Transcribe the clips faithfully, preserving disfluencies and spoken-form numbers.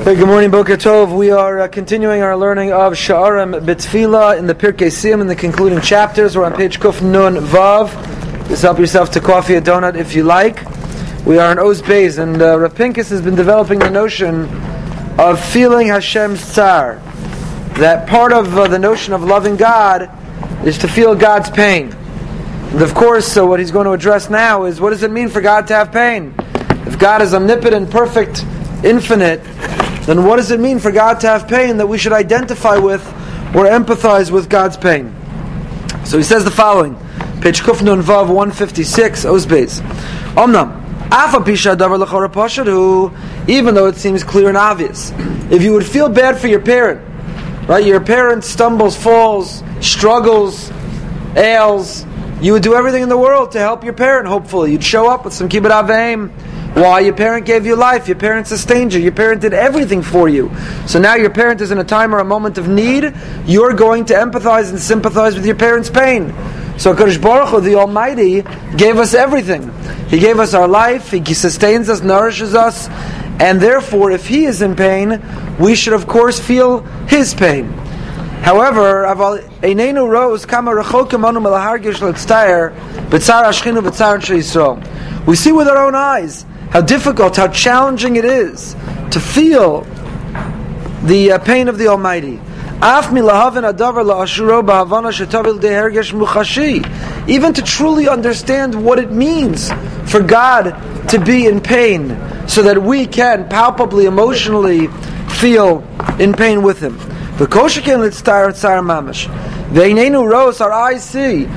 Hey, good morning, Boker Tov. We are uh, continuing our learning of Sha'arim B'Tfila in the Pirkei Siyam in the concluding chapters. We're on page Kuf Nun Vav. Just help yourself to coffee, a donut if you like. We are in Oz Beis, and uh, Rav Pinkus has been developing the notion of feeling Hashem's tsar. That part of uh, the notion of loving God is to feel God's pain. And of course, so what he's going to address now is, what does it mean for God to have pain? If God is omnipotent, perfect, infinite, then what does it mean for God to have pain that we should identify with or empathize with God's pain? So he says the following, page Kuf Nun Vav one fifty-six, Oz Beis. Omnam, Afa Pisha Davar L'chora Pashadu, even though it seems clear and obvious, if you would feel bad for your parent, right? Your parent stumbles, falls, struggles, ails, you would do everything in the world to help your parent, hopefully. You'd show up with some kibbut aveim. Why? Your parent gave you life, your parent sustained you, your parent did everything for you. So now your parent is in a time or a moment of need, you're going to empathize and sympathize with your parent's pain. So HaKadosh Baruch Hu, the Almighty, gave us everything. He gave us our life, He sustains us, nourishes us, and therefore, if He is in pain, we should of course feel His pain. However, Einenu Rose Kama Rechokim Anu Melahargish Letztayer B'tzar Ashchinu B'tzar Anshe Yisrael. We see with our own eyes how difficult, how challenging it is to feel the uh, pain of the Almighty. Even to truly understand what it means for God to be in pain, so that we can palpably, emotionally feel in pain with Him. Our eyes see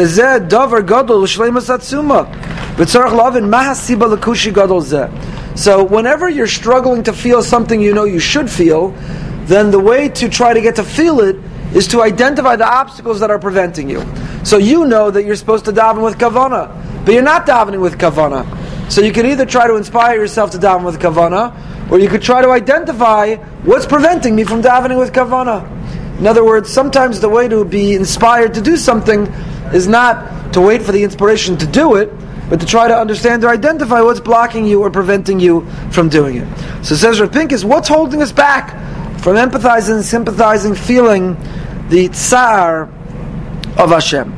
so whenever you're struggling to feel something you know you should feel, then the way to try to get to feel it is to identify the obstacles that are preventing you. So you know that you're supposed to daven with kavanah, but you're not davening with kavanah. So you could either try to inspire yourself to daven with kavanah, or you could try to identify what's preventing me from davening with kavanah. In other words, sometimes the way to be inspired to do something is not to wait for the inspiration to do it, but to try to understand or identify what's blocking you or preventing you from doing it. So says Rav Pinkus, what's holding us back from empathizing, sympathizing, feeling the tsar of Hashem?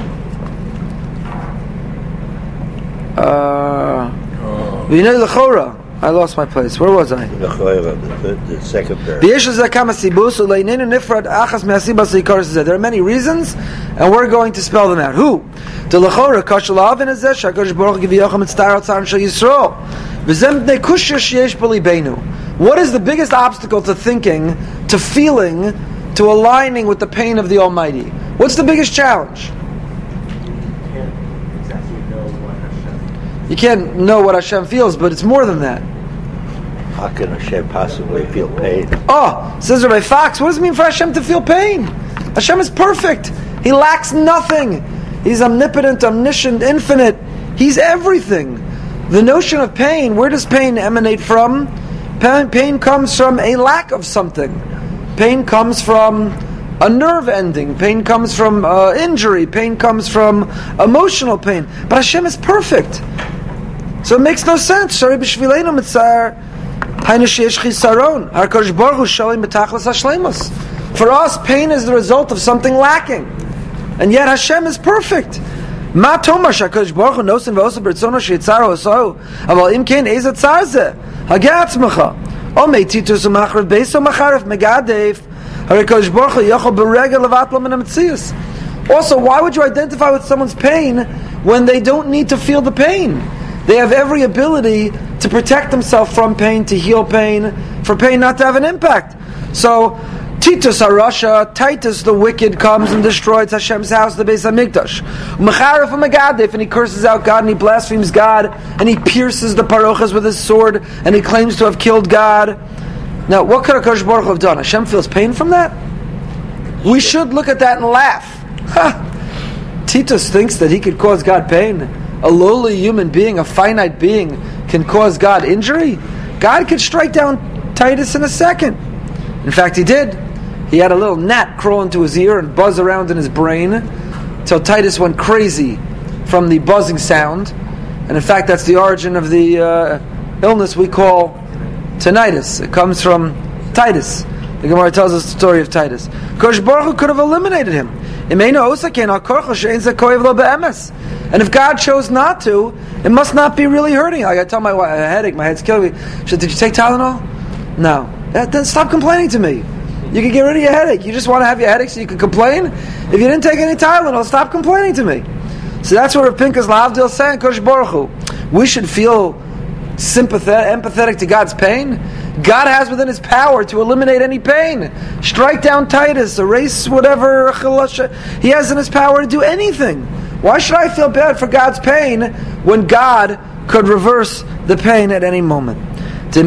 Uh, I lost my place. Where was I? The, the, the second paragraph. There are many reasons, and we're going to spell them out. Who? What is the biggest obstacle to thinking, to feeling, to aligning with the pain of the Almighty? What's the biggest challenge? You can't know what Hashem feels, but it's more than that. How can Hashem possibly feel pain? Oh, says Rabbi Fox, what does it mean for Hashem to feel pain? Hashem is perfect. He lacks nothing. He's omnipotent, omniscient, infinite. He's everything. The notion of pain, where does pain emanate from? Pain, pain comes from a lack of something. Pain comes from a nerve ending. Pain comes from uh, injury. Pain comes from emotional pain. But Hashem is perfect. So it makes no sense. For us, pain is the result of something lacking. And yet Hashem is perfect. Also, why would you identify with someone's pain when they don't need to feel the pain? They have every ability to protect themselves from pain, to heal pain, for pain not to have an impact. So, Titus HaRasha, Titus the wicked, comes and destroys Hashem's house, the Beis HaMikdash. Mecharef HaMegadef, and he curses out God, and he blasphemes God, and he pierces the parochas with his sword, and he claims to have killed God. Now, what could HaKadosh Baruch Hu have done? Hashem feels pain from that? We should look at that and laugh. Ha! Titus thinks that he could cause God pain. A lowly human being, a finite being, can cause God injury? God could strike down Titus in a second. In fact, he did. He had a little gnat crawl into his ear and buzz around in his brain till Titus went crazy from the buzzing sound. And in fact, that's the origin of the uh, illness we call tinnitus. It comes from Titus. The Gemara tells us the story of Titus. Kosh Baruch Hu could have eliminated him. And if God chose not to, it must not be really hurting. Like I tell my wife, I have a headache, my head's killing me. She said, did you take Tylenol? No. Then stop complaining to me. You can get rid of your headache. You just want to have your headache so you can complain? If you didn't take any Tylenol, stop complaining to me. So that's what Rav Pinchas Lahavdil is saying, Kosh Baruch Hu. We should feel sympathetic, empathetic to God's pain. God has within His power to eliminate any pain. Strike down Titus, erase whatever He has in His power to do anything. Why should I feel bad for God's pain when God could reverse the pain at any moment? If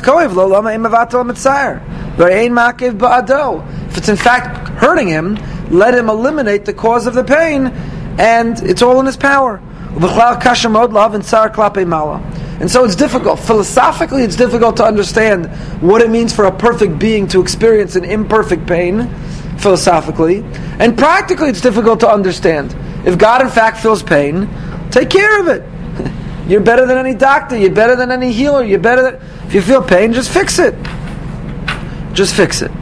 it's in fact hurting him, let Him eliminate the cause of the pain, and it's all in His power. And so it's difficult. Philosophically, it's difficult to understand what it means for a perfect being to experience an imperfect pain, philosophically. And practically, it's difficult to understand. If God, in fact, feels pain, take care of it. You're better than any doctor. You're better than any healer. You're better than... If you feel pain, just fix it. Just fix it.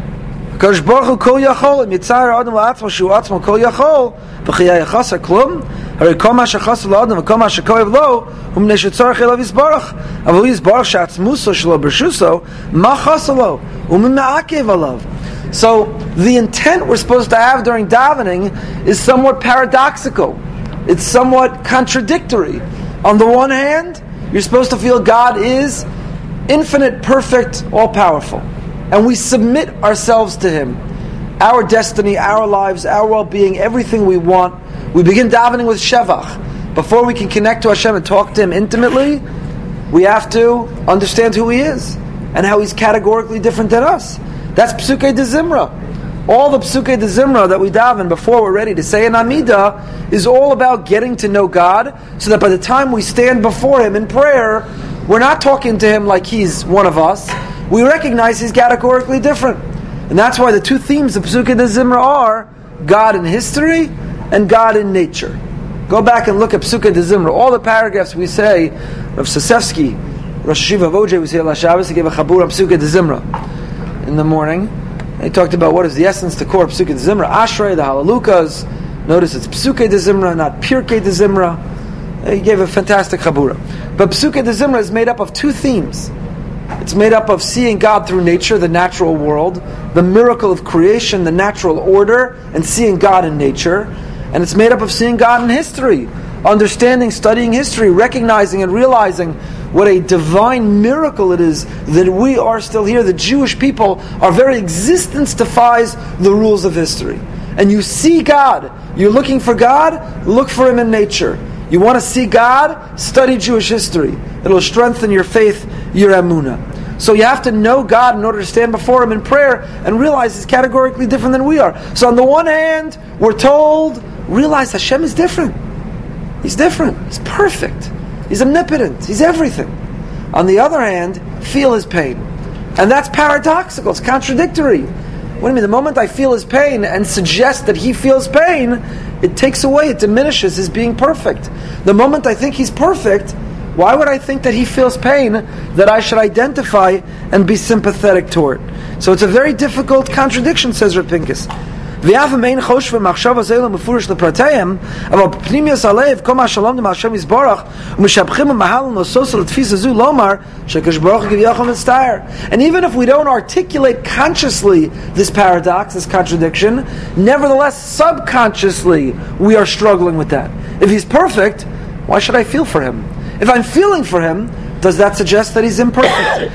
Kosh Baruch Hu kol yachol, im yitzar adam la'atzmo shu atzmo kol yachol, v'chiyah yachasa klum, הרי כל מה שחסר לאדם וכל מה שכואב לו הוא מפני שצורך אליו יסברך, אבל הוא יסברך שעצמוסו שלו ברשוסו, מה חסר לו? הוא מעכב עליו. So the intent we're supposed to have during davening is somewhat paradoxical. It's somewhat contradictory. On the one hand, you're supposed to feel God is infinite, perfect, all-powerful. And we submit ourselves to Him. Our destiny, our lives, our well-being, everything we want. We begin davening with Shevach. Before we can connect to Hashem and talk to Him intimately, we have to understand who He is and how He's categorically different than us. That's Psukei de Zimra. All the Psukei de Zimra that we daven before we're ready to say an Amidah is all about getting to know God, so that by the time we stand before Him in prayer, we're not talking to Him like He's one of us. We recognize He's categorically different. And that's why the two themes of Psukei de Zimra are God in history and God in nature. Go back and look at Psukei de Zimra. All the paragraphs we say, Rav Sasevsky, Rosh Hashiva of O J was here last Shabbos, he gave a chabur on Psukei de Zimra in the morning. He talked about what is the essence, the core of Psukei de Zimra. Ashrei, the Halalukas. Notice it's Psukei de Zimra, not Pirkei de Zimra. He gave a fantastic chabura. But Psukei de Zimra is made up of two themes. It's made up of seeing God through nature, the natural world, the miracle of creation, the natural order, and seeing God in nature. And it's made up of seeing God in history, understanding, studying history, recognizing and realizing what a divine miracle it is that we are still here. The Jewish people, our very existence defies the rules of history. And you see God. You're looking for God, look for Him in nature. You want to see God, study Jewish history. It'll strengthen your faith, your emunah. So you have to know God in order to stand before Him in prayer and realize He's categorically different than we are. So on the one hand, we're told, realize Hashem is different. He's different. He's perfect. He's omnipotent. He's everything. On the other hand, feel His pain. And that's paradoxical. It's contradictory. What do you mean? The moment I feel His pain and suggest that He feels pain, it takes away, it diminishes His being perfect. The moment I think He's perfect, why would I think that He feels pain that I should identify and be sympathetic toward? So it's a very difficult contradiction, says Rav Pinkus. ואף אם אין חוש ומחשב הזה לא מפורש לפרטיהם, אבל בפנימיוס הלב, כל מה שלום עם השם יסברך, ומשבחים ומהלן וסוס לתפיסה זו לומר, שהקדוש ברוך הוא כביכול מצטער. And even if we don't articulate consciously this paradox, this contradiction, nevertheless, subconsciously, we are struggling with that. If He's perfect, why should I feel for Him? If I'm feeling for Him, does that suggest that He's imperfect?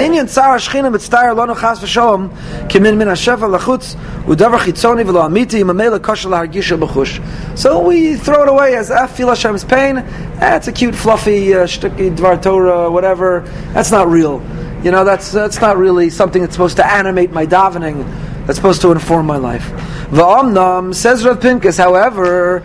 So we throw it away as I feel Hashem's pain. That's a cute, fluffy, uh, shtucky, Dvar Torah, whatever. That's not real. You know, that's that's not really something that's supposed to animate my davening. That's supposed to inform my life. V'amnam, says Rav Pinkus, however,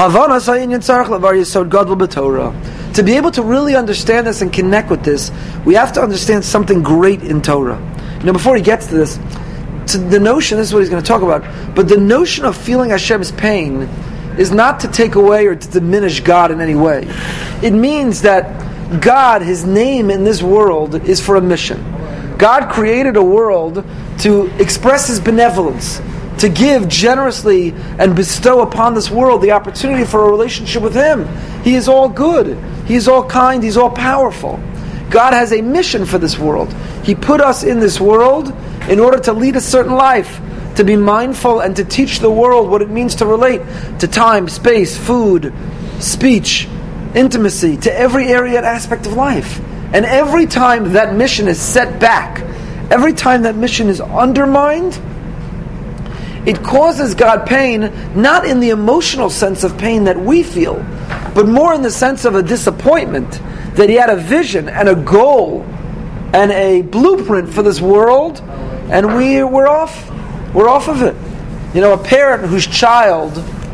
to be able to really understand this and connect with this, we have to understand something great in Torah. You know, before he gets to this, to the notion, this is what he's going to talk about, but the notion of feeling Hashem's pain is not to take away or to diminish God in any way. It means that God, His name in this world is for a mission. God created a world to express His benevolence, to give generously and bestow upon this world the opportunity for a relationship with Him. He is all good. He is all kind. He's all powerful. God has a mission for this world. He put us in this world in order to lead a certain life, to be mindful and to teach the world what it means to relate to time, space, food, speech, intimacy, to every area and aspect of life. And every time that mission is set back, every time that mission is undermined, it causes God pain, not in the emotional sense of pain that we feel, but more in the sense of a disappointment that He had a vision and a goal and a blueprint for this world, and we, we're off. We're off of it. You know, a parent whose child,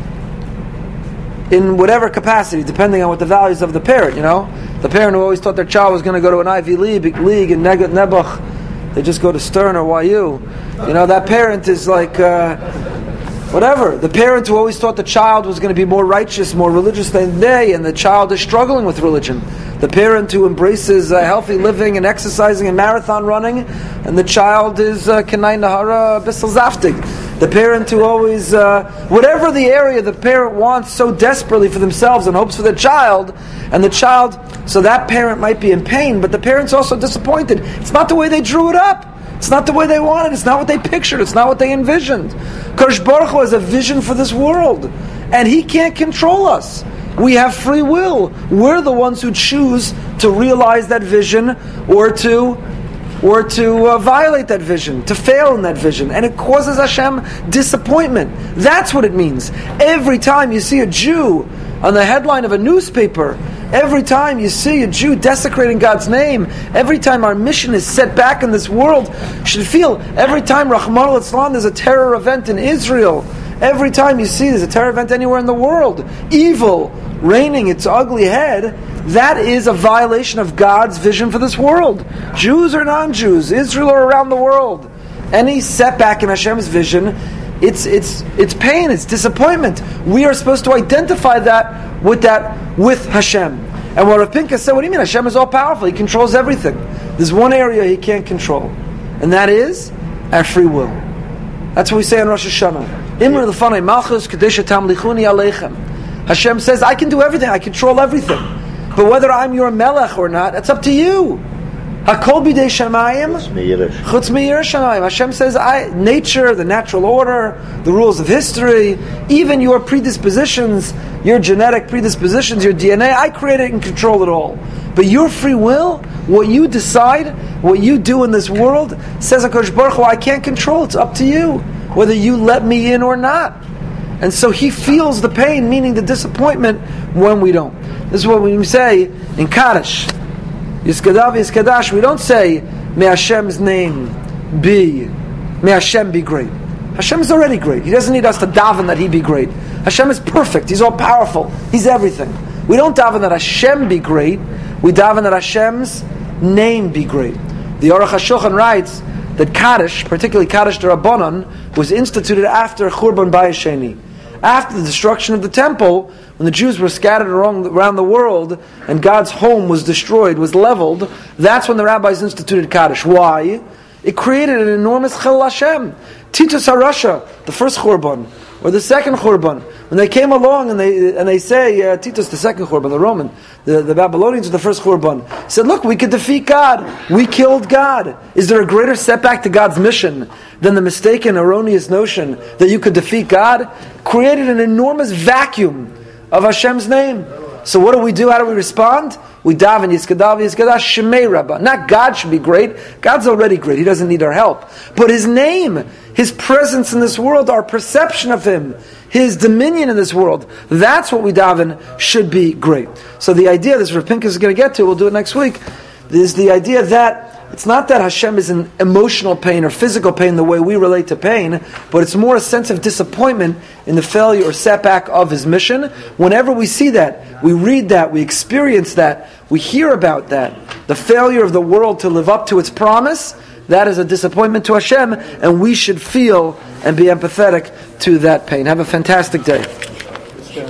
in whatever capacity, depending on what the values of the parent, you know, the parent who always thought their child was going to go to an Ivy League, league in Neg- Nebuch, they just go to Stern or Y U. You know, that parent is like, uh, whatever. The parent who always thought the child was going to be more righteous, more religious than they, and the child is struggling with religion. The parent who embraces uh, healthy living and exercising and marathon running, and the child is Kenai Nahara Bissel Zaftig. The parent who always, uh, whatever the area the parent wants so desperately for themselves and hopes for their child, and the child, so that parent might be in pain, but the parent's also disappointed. It's not the way they drew it up. It's not the way they wanted. It's not what they pictured. It's not what they envisioned. Kadosh Baruch Hu has a vision for this world, and He can't control us. We have free will. We're the ones who choose to realize that vision, or to, or to uh, violate that vision, to fail in that vision, and it causes Hashem disappointment. That's what it means. Every time you see a Jew on the headline of a newspaper, every time you see a Jew desecrating God's name, every time our mission is set back in this world, you should feel every time Rahman al-Islam there's a terror event in Israel, every time you see there's a terror event anywhere in the world, evil reigning its ugly head, that is a violation of God's vision for this world. Jews or non-Jews, Israel or around the world, any setback in Hashem's vision, it's it's it's pain, it's disappointment. We are supposed to identify that with that with Hashem. And what Rav Pinkus said, what do you mean? Hashem is all powerful. He controls everything. There's one area He can't control, and that is our free will. That's what we say on Rosh Hashanah. Imre lefanei malchus kadesha tamlichuni aleichem. Hashem says, I can do everything. I control everything. But whether I'm your melech or not, that's up to you. Hakol bidei shamayim, chutz me'yireh shamayim. Hashem says, I, nature, the natural order, the rules of history, even your predispositions, your genetic predispositions, your D N A, I create it and control it all. But your free will, what you decide, what you do in this world, says HaKadosh Baruch Hu, I can't control. It's up to you, whether you let me in or not. And so He feels the pain, meaning the disappointment, when we don't. This is what we say in Kaddish. Yiskadav Yiskadash, we don't say, may Hashem's name be, may Hashem be great. Hashem is already great. He doesn't need us to daven that He be great. Hashem is perfect. He's all powerful. He's everything. We don't daven that Hashem be great. We daven that Hashem's name be great. The Aruch HaShulchan writes that Kaddish, particularly Kaddish D'Rabbanan, was instituted after Churban Bayis Sheni. After the destruction of the temple, when the Jews were scattered around, around the world and God's home was destroyed, was leveled, that's when the rabbis instituted Kaddish. Why? It created an enormous Chil Hashem. Titus HaRasha, the first Churban, or the second Churban, when they came along and they and they say, uh, Titus, the second Churban, the Roman, the, the Babylonians were the first Churban, said, look, we could defeat God. We killed God. Is there a greater setback to God's mission than the mistaken, erroneous notion that you could defeat God? Created an enormous vacuum of Hashem's name. So what do we do? How do we respond? We daven Yiskadav Yiskadash Shemei Rabbah. Not God should be great. God's already great. He doesn't need our help. But His name, His presence in this world, our perception of Him, His dominion in this world, that's what we daven should be great. So the idea, this Rav Pinkus is going to get to, we'll do it next week, is the idea that it's not that Hashem is in emotional pain or physical pain the way we relate to pain, but it's more a sense of disappointment in the failure or setback of His mission. Whenever we see that, we read that, we experience that, we hear about that, the failure of the world to live up to its promise, that is a disappointment to Hashem, and we should feel and be empathetic to that pain. Have a fantastic day.